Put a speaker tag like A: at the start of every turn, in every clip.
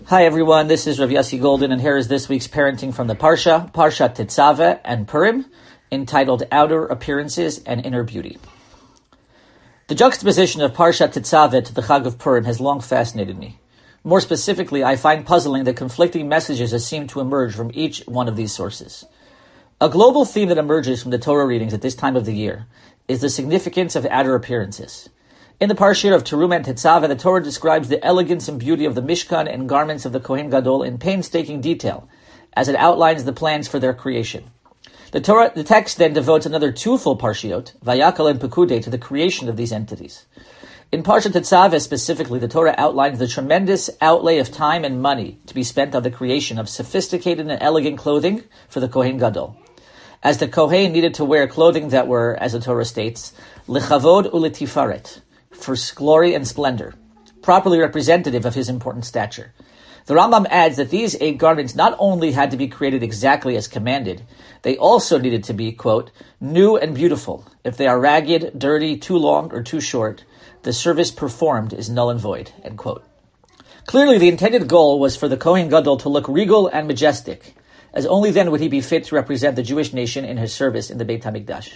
A: Hi everyone, this is Rav Yossi Golden, and here is this week's parenting from the Parsha Tetzaveh and Purim, entitled Outer Appearances and Inner Beauty. The juxtaposition of Parsha Tetzaveh to the Chag of Purim has long fascinated me. More specifically, I find puzzling the conflicting messages that seem to emerge from each one of these sources. A global theme that emerges from the Torah readings at this time of the year is the significance of outer appearances. In the Parsha of Terumah and Tetzaveh, the Torah describes the elegance and beauty of the Mishkan and garments of the Kohen Gadol in painstaking detail, as it outlines the plans for their creation. The text then devotes another two full Parshiot, Vayakal and Pekudei, to the creation of these entities. In Parsha Tetzaveh specifically, the Torah outlines the tremendous outlay of time and money to be spent on the creation of sophisticated and elegant clothing for the Kohen Gadol. As the Kohen needed to wear clothing that were, as the Torah states, lechavod uletifaret, for glory and splendor, properly representative of his important stature. The Rambam adds that these 8 garments not only had to be created exactly as commanded, they also needed to be, quote, new and beautiful. If they are ragged, dirty, too long, or too short, the service performed is null and void, end quote. Clearly, the intended goal was for the Kohen Gadol to look regal and majestic, as only then would he be fit to represent the Jewish nation in his service in the Beit HaMikdash.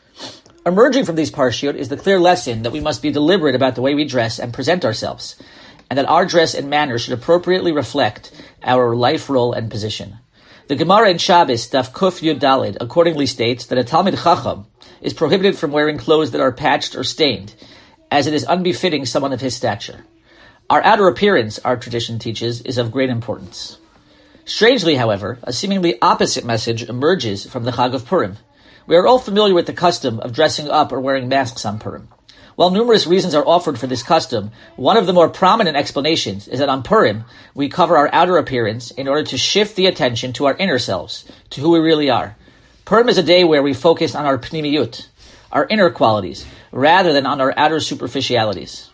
A: Emerging from these parshiot is the clear lesson that we must be deliberate about the way we dress and present ourselves, and that our dress and manner should appropriately reflect our life role and position. The Gemara in Shabbos, Daf Kuf Yud Daled, accordingly states that a Talmid Chacham is prohibited from wearing clothes that are patched or stained, as it is unbefitting someone of his stature. Our outer appearance, our tradition teaches, is of great importance. Strangely, however, a seemingly opposite message emerges from the Chag of Purim. We are all familiar with the custom of dressing up or wearing masks on Purim. While numerous reasons are offered for this custom, one of the more prominent explanations is that on Purim, we cover our outer appearance in order to shift the attention to our inner selves, to who we really are. Purim is a day where we focus on our pnimiyut, our inner qualities, rather than on our outer superficialities.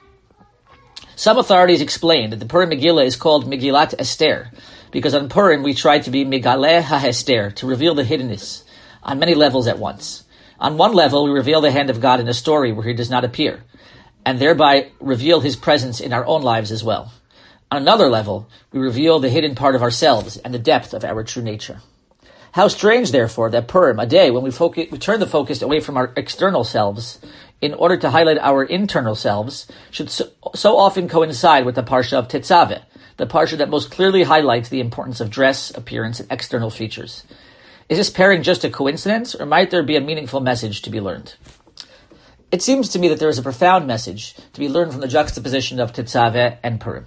A: Some authorities explain that the Purim Megillah is called Megillat Esther, because on Purim we try to be Megaleh HaEsther, to reveal the hiddenness, on many levels at once. On one level, we reveal the hand of God in a story where he does not appear, and thereby reveal his presence in our own lives as well. On another level, we reveal the hidden part of ourselves and the depth of our true nature. How strange, therefore, that Purim, a day when we turn the focus away from our external selves in order to highlight our internal selves, should so often coincide with the Parsha of Tetzaveh, the Parsha that most clearly highlights the importance of dress, appearance, and external features. Is this pairing just a coincidence, or might there be a meaningful message to be learned? It seems to me that there is a profound message to be learned from the juxtaposition of Tetzaveh and Purim.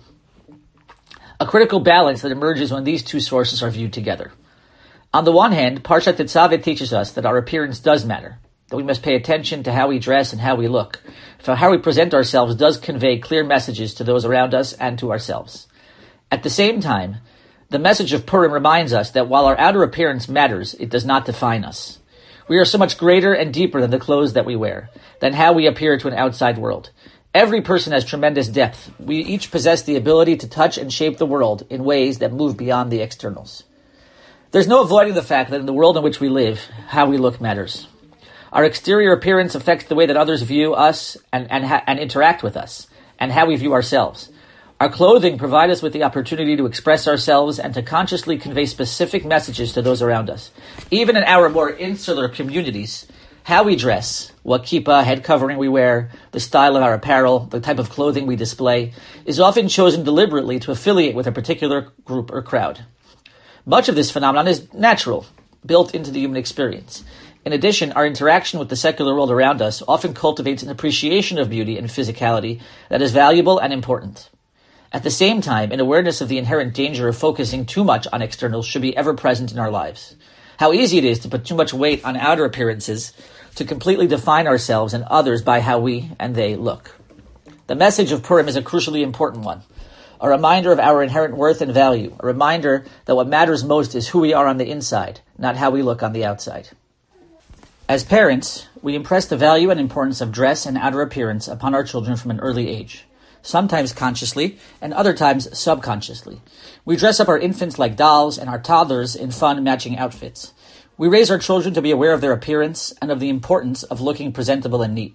A: A critical balance that emerges when these two sources are viewed together. On the one hand, Parshat Tetzaveh teaches us that our appearance does matter, that we must pay attention to how we dress and how we look, for how we present ourselves does convey clear messages to those around us and to ourselves. At the same time, the message of Purim reminds us that while our outer appearance matters, it does not define us. We are so much greater and deeper than the clothes that we wear, than how we appear to an outside world. Every person has tremendous depth. We each possess the ability to touch and shape the world in ways that move beyond the externals. There's no avoiding the fact that in the world in which we live, how we look matters. Our exterior appearance affects the way that others view us and interact with us, and how we view ourselves. Our clothing provides us with the opportunity to express ourselves and to consciously convey specific messages to those around us. Even in our more insular communities, how we dress, what kippah, head covering we wear, the style of our apparel, the type of clothing we display, is often chosen deliberately to affiliate with a particular group or crowd. Much of this phenomenon is natural, built into the human experience. In addition, our interaction with the secular world around us often cultivates an appreciation of beauty and physicality that is valuable and important. At the same time, an awareness of the inherent danger of focusing too much on externals should be ever present in our lives. How easy it is to put too much weight on outer appearances, to completely define ourselves and others by how we and they look. The message of Purim is a crucially important one. A reminder of our inherent worth and value. A reminder that what matters most is who we are on the inside, not how we look on the outside. As parents, we impress the value and importance of dress and outer appearance upon our children from an early age. Sometimes consciously, and other times subconsciously. We dress up our infants like dolls and our toddlers in fun matching outfits. We raise our children to be aware of their appearance and of the importance of looking presentable and neat.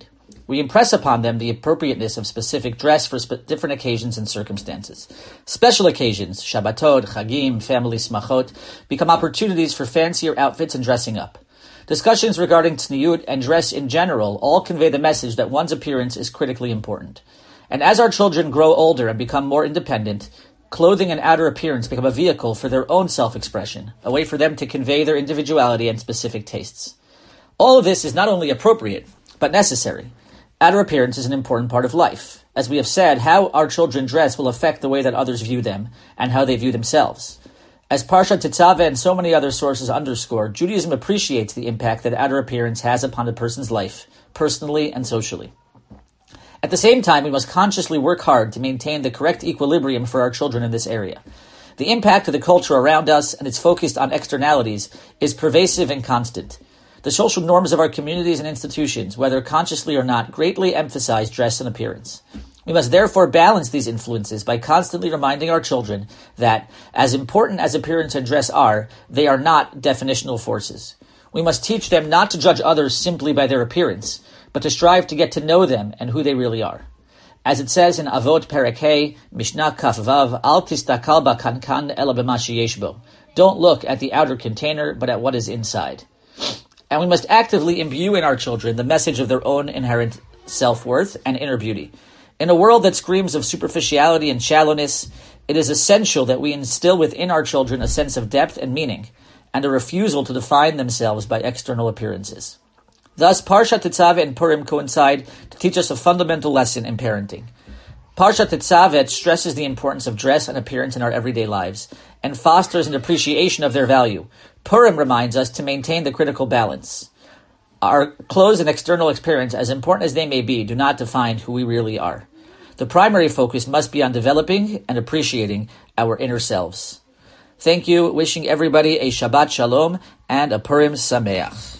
A: We impress upon them the appropriateness of specific dress for different occasions and circumstances. Special occasions, Shabbatot, Chagim, family smachot, become opportunities for fancier outfits and dressing up. Discussions regarding tzniut and dress in general all convey the message that one's appearance is critically important. And as our children grow older and become more independent, clothing and outer appearance become a vehicle for their own self-expression, a way for them to convey their individuality and specific tastes. All of this is not only appropriate, but necessary. Outer appearance is an important part of life. As we have said, how our children dress will affect the way that others view them and how they view themselves. As Parshat Tetzaveh and so many other sources underscore, Judaism appreciates the impact that outer appearance has upon a person's life, personally and socially. At the same time, we must consciously work hard to maintain the correct equilibrium for our children in this area. The impact of the culture around us and its focus on externalities is pervasive and constant. The social norms of our communities and institutions, whether consciously or not, greatly emphasize dress and appearance. We must therefore balance these influences by constantly reminding our children that, as important as appearance and dress are, they are not definitional forces. We must teach them not to judge others simply by their appearance, but to strive to get to know them and who they really are. As it says in Avot Perek Hey, Mishnah Kaf Vav, Al tistakal b'kankan ela b'ma sheyesh bo. Don't look at the outer container, but at what is inside. And we must actively imbue in our children the message of their own inherent self-worth and inner beauty. In a world that screams of superficiality and shallowness, it is essential that we instill within our children a sense of depth and meaning, and a refusal to define themselves by external appearances. Thus, Parshat Tetzaveh and Purim coincide to teach us a fundamental lesson in parenting. Parshat Tetzaveh stresses the importance of dress and appearance in our everyday lives, and fosters an appreciation of their value. Purim reminds us to maintain the critical balance. Our clothes and external appearance, as important as they may be, do not define who we really are. The primary focus must be on developing and appreciating our inner selves. Thank you. Wishing everybody a Shabbat Shalom and a Purim Sameach.